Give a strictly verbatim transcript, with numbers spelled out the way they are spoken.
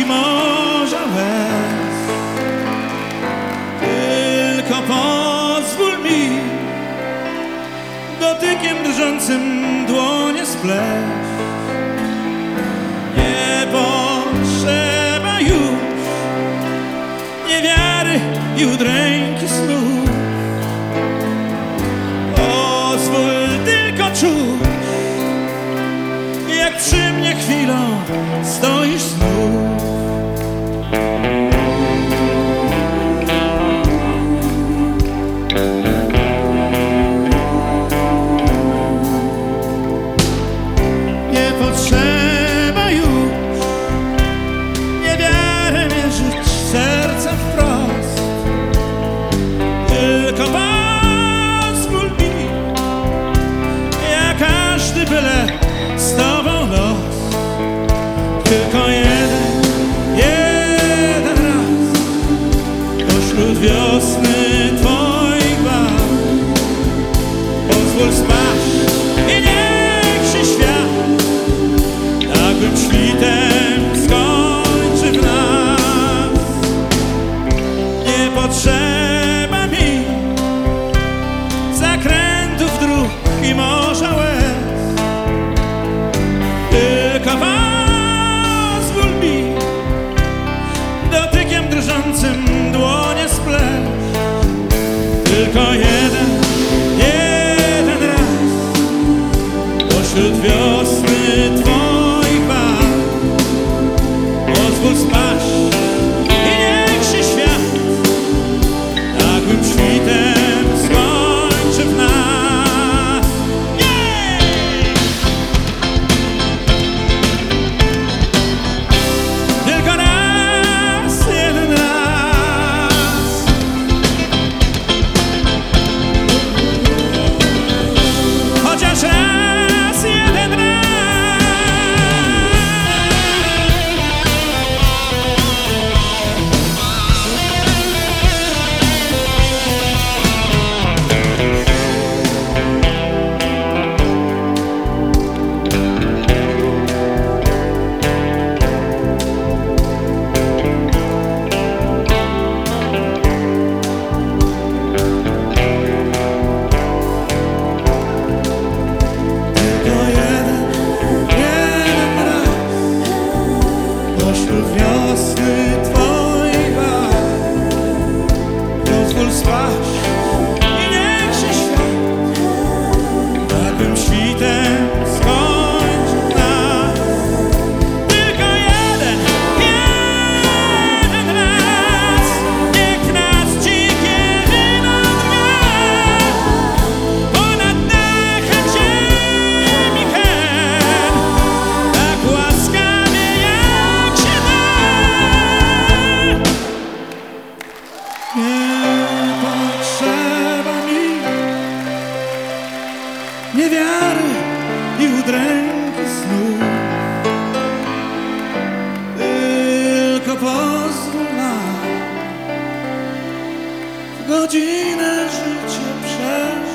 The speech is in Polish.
i morza łez. Tylko pozwól mi dotykiem drżącym dłonie spleć. Nie potrzeba już niewiary i udręki snów. Pozwól tylko czuć, jak przy mnie chwilą stoisz znów. Nie potrzeba już niewiarę mierzyć sercem wprost. Tylko pozwól mi, jak każdy byle z tobą los. Tylko jeden, jeden raz pośród wiosny twoich barw pozwól spaść i niech się świat nagłym świtem skończy w nas. Nie potrzeba mi zakrętów dróg i morza łez. Tylko pozwól mi dotykiem drżącym dłonie spleć. Tylko jeden, jeden raz pośród wiosny twoich barw pozwól spaść i niech się świat nagłym świtem skończy w nas. Pośród wiosny twoich barw pozwól spaść i niech się świat nagłym świtem skończy nas. Tylko jeden, jeden raz niech nas dzikie wino drga ponad dachem ziemi hen, tak łaskawie jak się da. Nie potrzeba mi niewiary i udręki snu. Tylko pozwól nam w godzinę życie przeżyć.